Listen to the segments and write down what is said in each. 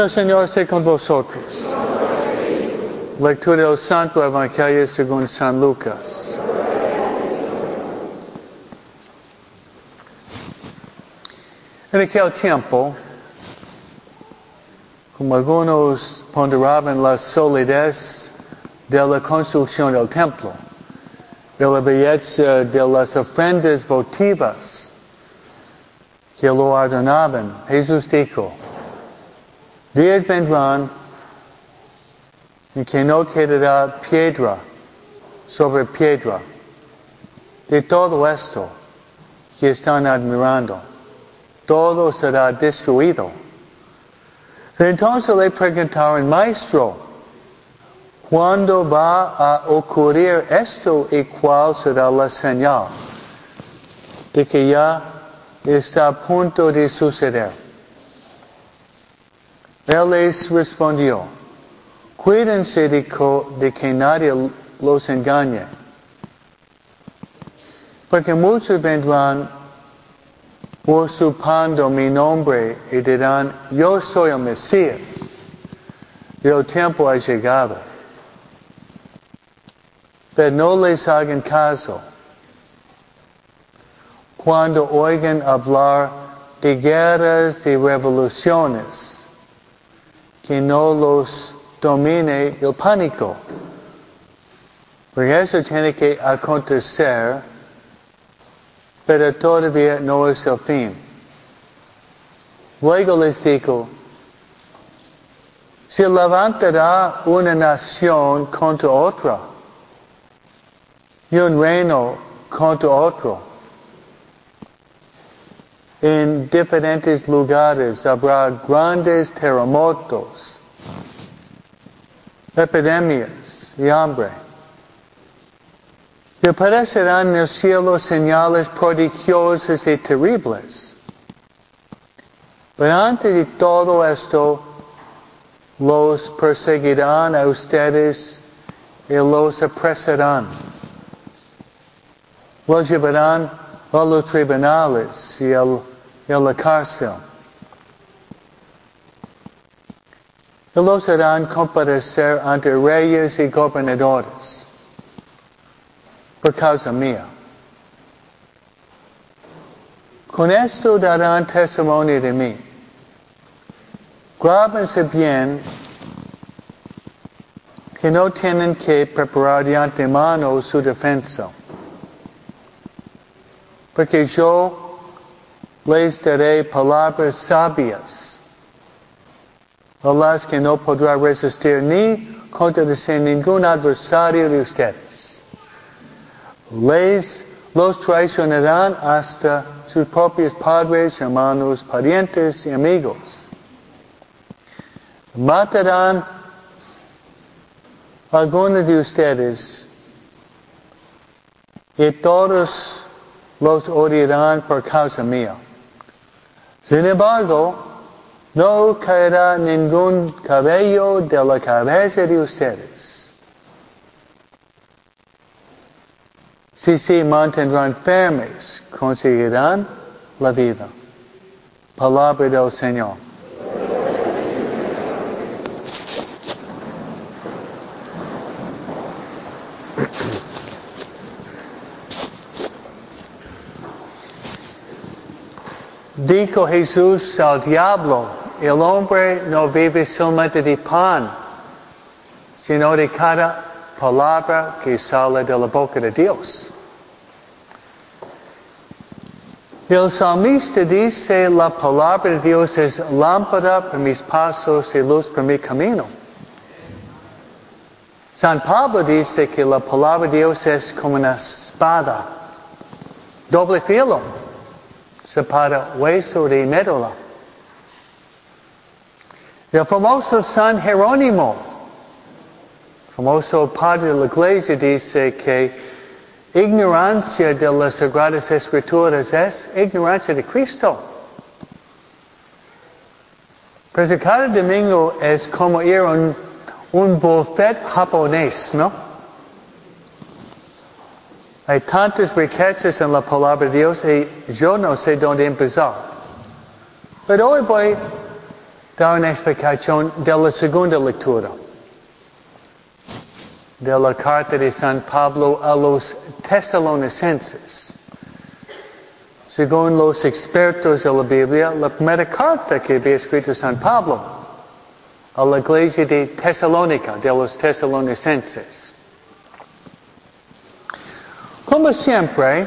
del Señor esté con vosotros. Lectura del Santo Evangelio según San Lucas. En aquel tiempo, como algunos ponderaban la solidez de la construcción del templo, de la belleza de las ofrendas votivas que lo adornaban, Jesús dijo: días vendrán en que no quedará piedra sobre piedra de todo esto que están admirando. Todo será destruido. Entonces le preguntaron: Maestro, ¿cuándo va a ocurrir esto y cuál será la señal de que ya está a punto de suceder? Él les respondió: cuídense de que nadie los engañe, porque muchos vendrán usurpando mi nombre y dirán: yo soy el Mesías, y el tiempo ha llegado. Pero no les hagan caso. Cuando oigan hablar de guerras y revoluciones, que no los domine el pánico, porque eso tiene que acontecer, pero todavía no es el fin. Luego les digo: se levantará una nación contra otra, y un reino contra otro. En diferentes lugares habrá grandes terremotos, epidemias y hambre. Y aparecerán en el cielo señales prodigiosas y terribles. Pero antes de todo esto, los perseguirán a ustedes y los apresarán. Los llevarán a los tribunales y a la cárcel. Y los harán comparecer ante reyes y gobernadores por causa mía. Con esto darán testimonio de mí. Grábense bien que no tienen que preparar de antemano su defensa, porque yo les daré palabras sabias, a las que no podrá resistir ni contradecir ningún adversario de ustedes. Los traicionarán hasta sus propios padres, hermanos, parientes y amigos. Matarán a algunos de ustedes y todos los odiarán por causa mía. Sin embargo, no caerá ningún cabello de la cabeza de ustedes. Si se mantendrán firmes, conseguirán la vida. Palabra del Señor. Dijo Jesús al diablo: el hombre no vive solamente de pan, sino de cada palabra que sale de la boca de Dios. El salmista dice: la palabra de Dios es lámpara para mis pasos y luz para mi camino. San Pablo dice que la palabra de Dios es como una espada, doble filo, separa hueso de médula. El famoso San Jerónimo, famoso padre de la iglesia, dice que ignorancia de las Sagradas Escrituras es ignorancia de Cristo. Pero cada domingo es como ir a un buffet japonés, ¿no? Hay tantas riquezas en la palabra de Dios y yo no sé dónde empezar. Pero hoy voy dar una explicación de la segunda lectura de la carta de San Pablo a los tesalonicenses. Según los expertos de la Biblia, la primera carta que había escrito San Pablo a la iglesia de Tesalónica, de los tesalonicenses. Como siempre,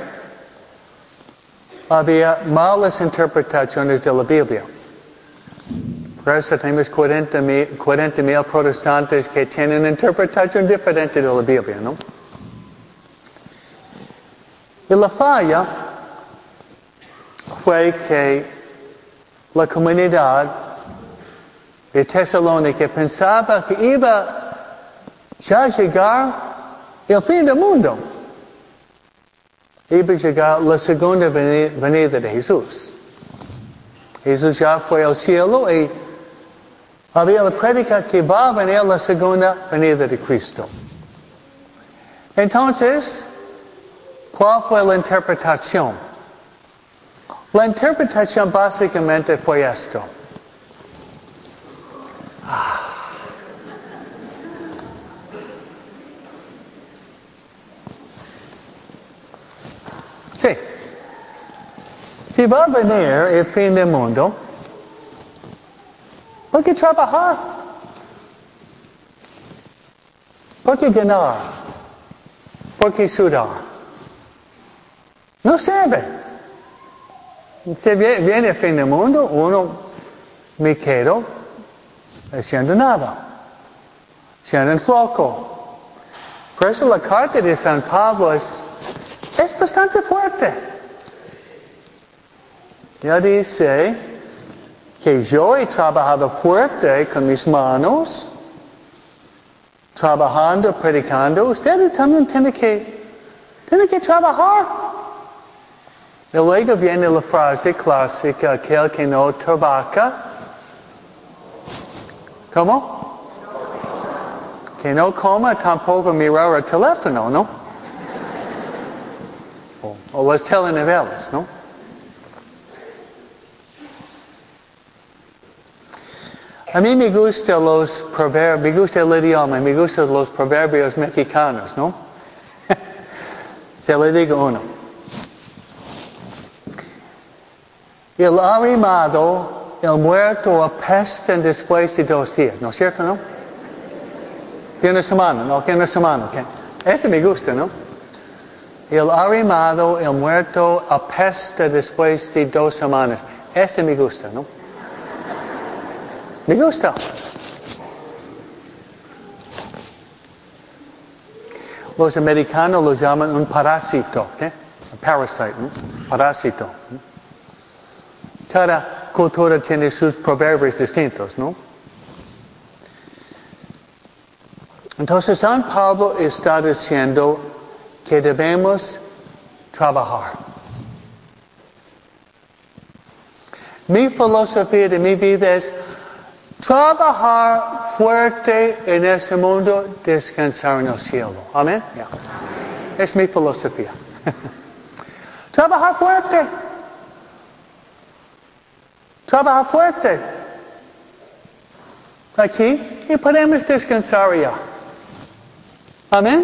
había malas interpretaciones de la Biblia. Por eso tenemos 40,000 protestantes que tienen una interpretación diferente de la Biblia, ¿no? Y la falla fue que la comunidad de Tesalónica pensaba que iba ya a llegar el fin del mundo. Iba a llegar la segunda venida de Jesús. Jesús ya fue al cielo y había la prédica que va a venir la segunda venida de Cristo. Entonces, ¿cuál fue la interpretación? La interpretación básicamente fue esto. Sí. Si va a venir el fin del mundo, ¿por qué trabajar? ¿Por qué ganar? ¿Por qué sudar? No sirve. Si viene el fin del mundo, uno me quedo haciendo nada, siendo un flojo. Por eso la carta de San Pablo es bastante fuerte. Ya dice que yo he trabajado fuerte con mis manos, trabajando, predicando. Ustedes también tienen que trabajar. Y luego viene la frase clásica, aquel que no trabaja. ¿Cómo? Que no coma, tampoco mirar el teléfono, ¿no? O las telenovelas, ¿no? A mí me gustan los proverbios, me gusta el idioma, me gustan los proverbios mexicanos, ¿no? Se le digo uno. El arrimado, el muerto apesta después de 2 días, ¿no es cierto, no? Que una semana, ¿no? Que una semana, ¿ok? Ese me gusta, ¿no? El arrimado, el muerto apesta después de 2 semanas. Este me gusta, ¿no? Me gusta. Los americanos lo llaman un parásito, ¿ok? Un parasite, ¿no? Parásito. Cada cultura tiene sus proverbios distintos, ¿no? Entonces San Pablo está diciendo que debemos trabajar. Mi filosofía de mi vida es trabajar fuerte en este mundo, descansar en el cielo. ¿Amén? Yeah. Es mi filosofía. Trabajar fuerte. Trabajar fuerte. Aquí y podemos descansar ya. Amén.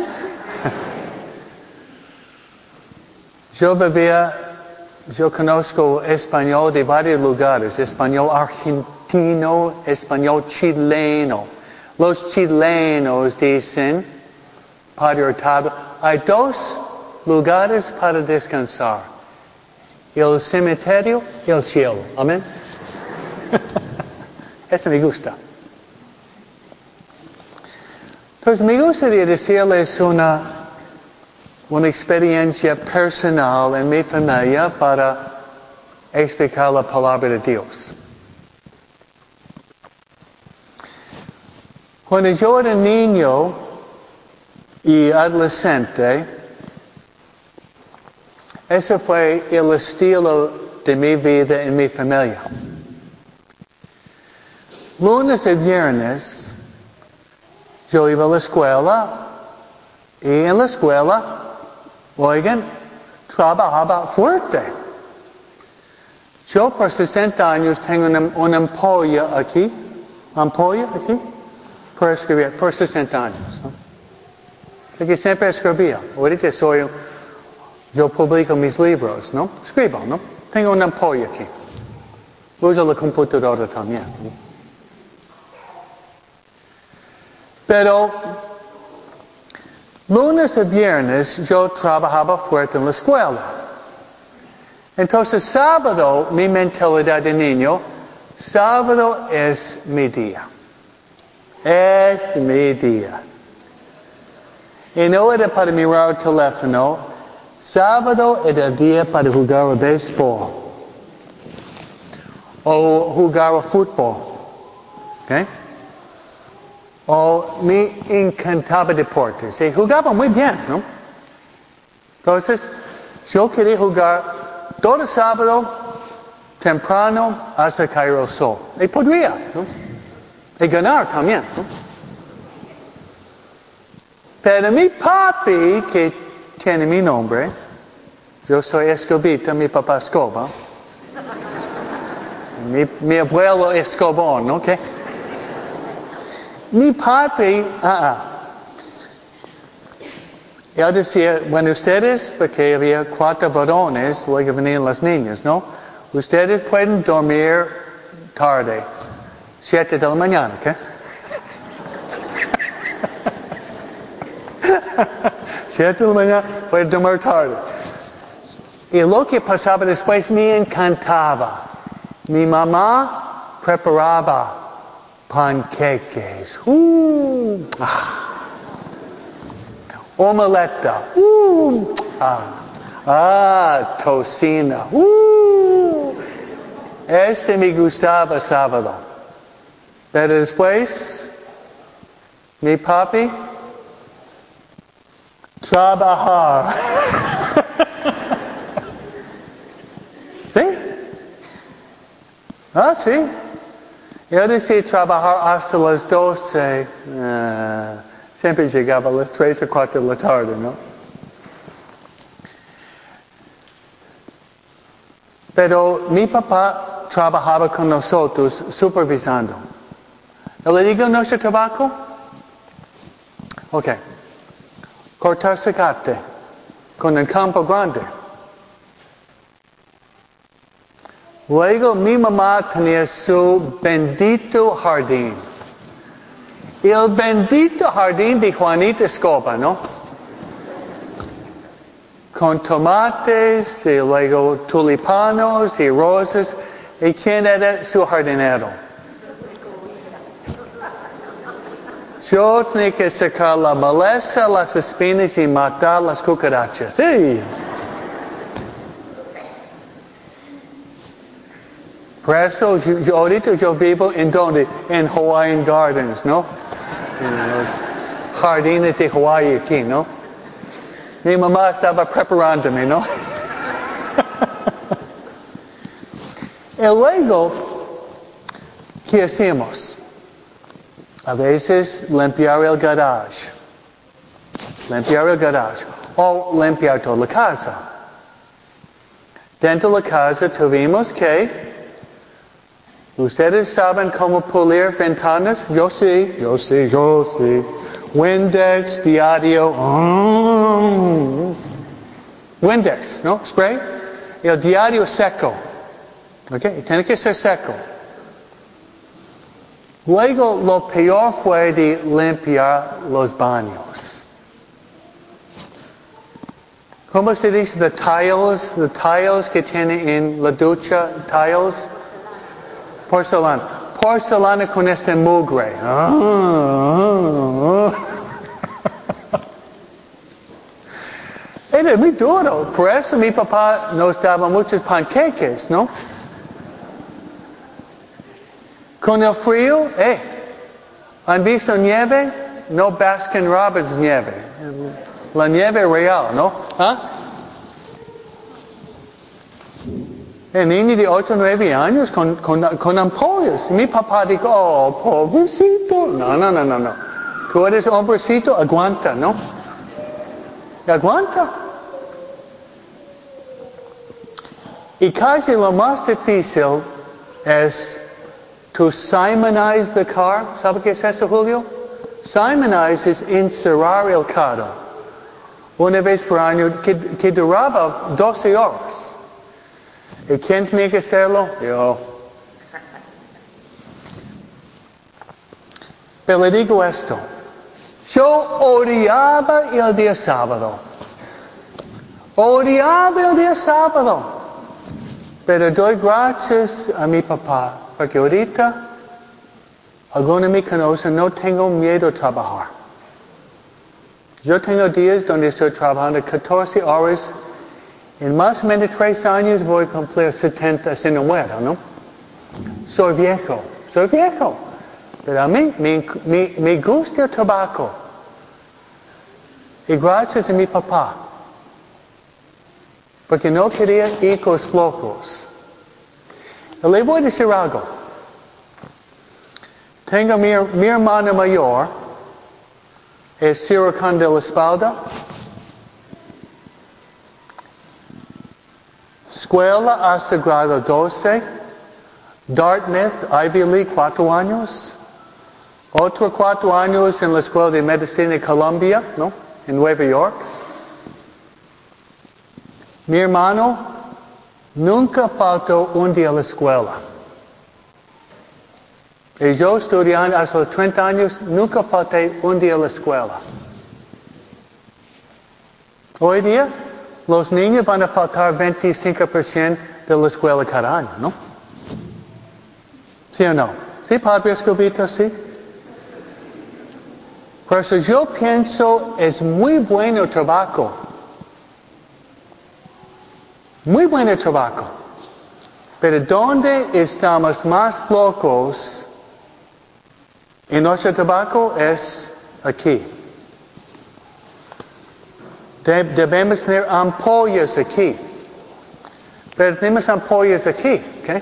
Yo conozco español de varios lugares, español argentino, español chileno. Los chilenos dicen, Padre Hurtado, hay 2 lugares para descansar. El cementerio y el cielo. Amén. Eso me gusta. Entonces me gustaría decirles una experiencia personal en mi familia para explicar la palabra de Dios. Cuando yo era niño y adolescente, ese fue el estilo de mi vida en mi familia. Lunes y viernes yo iba a la escuela y en la escuela, oigan, trabajaba fuerte. Yo por 60 años tengo una ampolla aquí, por escribir, por 60 años, ¿no? Porque siempre escribía. Ahorita yo publico mis libros, ¿no? Escribo, ¿no? Tengo una ampolla aquí. Uso la computadora también, ¿no? Pero lunes y viernes yo trabajaba fuerte en la escuela. Entonces sábado, mi mentalidad de niño, sábado es mi día. Es mi día. Y no era para mirar el teléfono. Sábado era el día para jugar al béisbol. O jugar al fútbol. ¿Okay? O me encantaba deportes. Y jugaba muy bien, ¿no? Entonces, yo quería jugar todo sábado, temprano, hasta caer el sol. Y podría, ¿no? Y ganar también, ¿no? Pero mi papi, que tiene mi nombre, yo soy Escobita, mi papá Escoba. Mi abuelo Escobón, ¿ok? Mi papi, él decía, bueno, ustedes, porque había 4 varones, luego venían las niñas, ¿no? Ustedes pueden dormir tarde, 7 de la mañana, ¿ok? 7 de la mañana, pueden dormir tarde. Y lo que pasaba después me encantaba. Mi mamá preparaba panqueques. Omeleta. Tocina. Me gustaba sábado. Pero después, mi papi, trabajar. ¿Sí? Sí. Yo decía trabajar hasta las 12. Siempre llegaba a las 3 o 4 de la tarde, ¿no? Pero mi papá trabajaba con nosotros supervisando. ¿Le digo nuestro trabajo? Ok. Cortar zacate con el campo grande. Luego mi mamá tenía su bendito jardín. El bendito jardín de Juanita Escoba, ¿no? Con tomates y luego tulipanos y rosas. ¿Y quién era su jardinero? Yo tenía que sacar la maleza, las espinas y matar las cucarachas. Sí. Por eso ahorita yo vivo en donde? En Hawaiian Gardens, ¿no? En los jardines de Hawaii aquí, ¿no? Mi mamá estaba preparándome, ¿no? Y luego, ¿qué hacíamos? A veces limpiar el garage. O limpiar toda la casa. Dentro de la casa tuvimos que... ¿Ustedes saben cómo pulir ventanas? Yo sí. Windex diario. Windex, ¿no? Spray. El diario seco. ¿Ok? Tiene que ser seco. Luego, lo peor fue de limpiar los baños. ¿Cómo se dice? The tiles que tiene en la ducha, tiles. Porcelana con este mugre. Era muy duro. Por eso mi papá nos daba muchos panqueques, ¿no? Con el frío, ¿han visto nieve? No Baskin Robbins nieve. La nieve real, ¿no? El niño de 8 o 9 años con ampollas. Mi papá dijo, pobrecito. No. Tú eres hombrecito, aguanta, ¿no? Aguanta. Y casi lo más difícil es to simonize the car. ¿Sabe qué es esto, Julio? Simonize es encerrar el carro. Una vez por año que duraba 12 horas. ¿Y quién tenía que hacerlo? Yo. Pero le digo esto. Yo odiaba el día sábado. Odiaba el día sábado. Pero doy gracias a mi papá. Porque ahorita, algunos me conocen, no tengo miedo a trabajar. Yo tengo días donde estoy trabajando 14 horas. En más o menos 3 años voy a cumplir 70 si no muero, ¿no? Soy viejo. Pero a mí me gusta el tabaco. Y gracias a mi papá. Porque no quería hijos flojos. Y le voy a decir algo. Tengo mi hermano mayor. Es cirujano de la espalda. Escuela hasta grado 12. Dartmouth, Ivy League, 4 años. Otro 4 años en la Escuela de Medicina de Columbia, ¿no? En Nueva York. Mi hermano nunca faltó un día a la escuela. Y yo estudiando hasta los 30 años, nunca falté un día a la escuela. Hoy día, los niños van a faltar 25% de la escuela cada año, ¿no? ¿Sí o no? ¿Sí, Padre Escobito? ¿Sí? Por eso yo pienso, es muy bueno el trabajo. Muy bueno el trabajo. Pero ¿dónde estamos más flojos en nuestro trabajo? Es aquí. Debemos tener ampollas aquí. Pero tenemos ampollas aquí, ¿ok?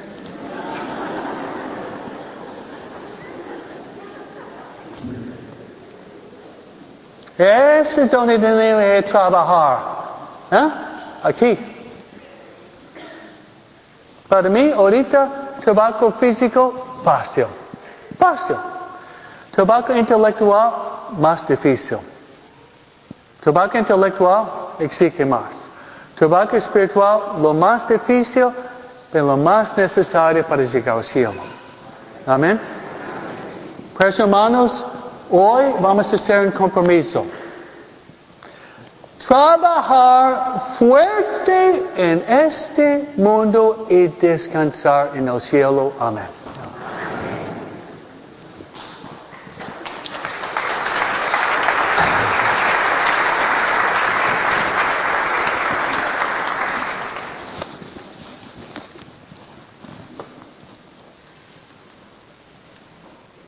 Ese es donde tenemos que trabajar. ¿Eh? Aquí. Para mí, ahorita, trabajo físico, fácil. Fácil. Trabajo intelectual, más difícil. Trabajo intelectual exige más. Trabajo espiritual, lo más difícil, pero lo más necesario para llegar al cielo. Amén. Pues hermanos, hoy vamos a hacer un compromiso. Trabajar fuerte en este mundo y descansar en el cielo. Amén.